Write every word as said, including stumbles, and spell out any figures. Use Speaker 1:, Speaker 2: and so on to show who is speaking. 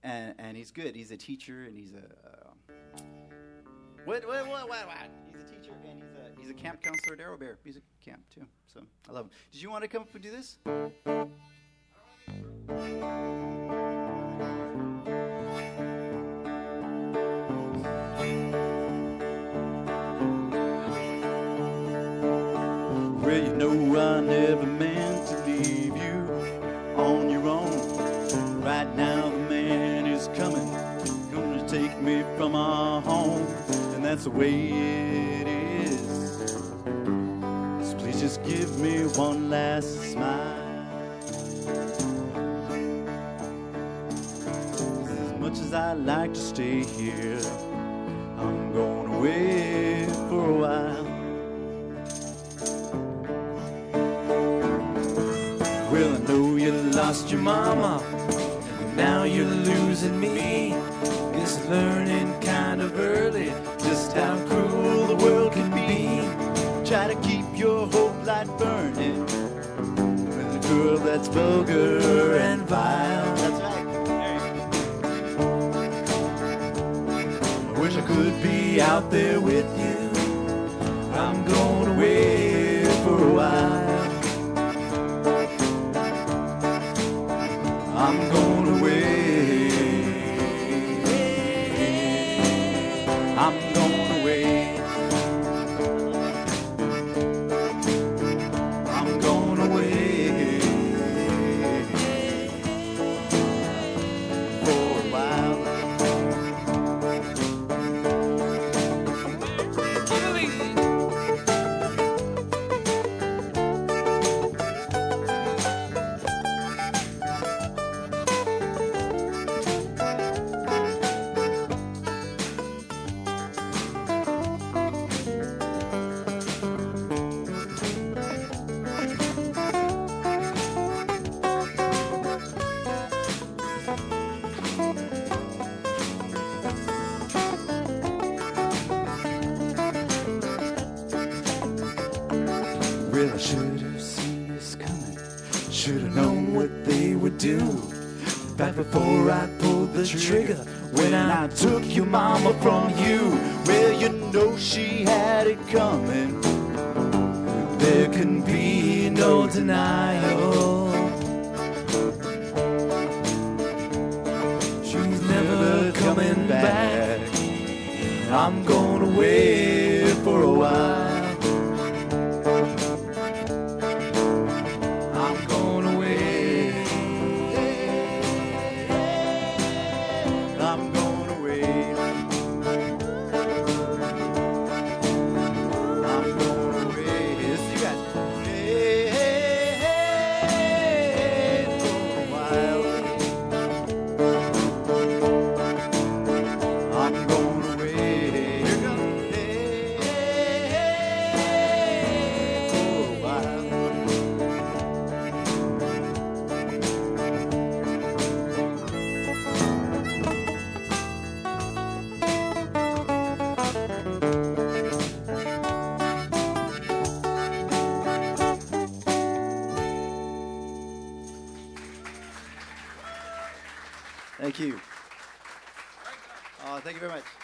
Speaker 1: and and he's good. He's a teacher, and he's a uh, what, what what what what? He's a teacher, and he's a he's a camp counselor at Arrow Bear Music Camp too. So I love him. Did you want to come up and do this? Well, you know I never meant to leave you on your own. Right now the man is coming, gonna take me from our home, and that's the way it is. So please just give me one last smile. As much as I like to stay here, I'm going away for a while. Well, I know you lost your mama, and now you're losing me. Guess learning kind of early just how cruel the world can be. Try to keep your hope light burning with a girl that's vulgar and vile. That's right. I wish I could be out there with you. I'm going away for a while. I'm going away. I'm going away. I'm going away for a while. Well, I should have seen this coming. Should have known what they would do. Back before I pulled the trigger, when I took your mama from you. Well, you know she had it coming. There can be no denial. She's never coming back. I'm going away for a while. Thank you. Oh, thank you very much.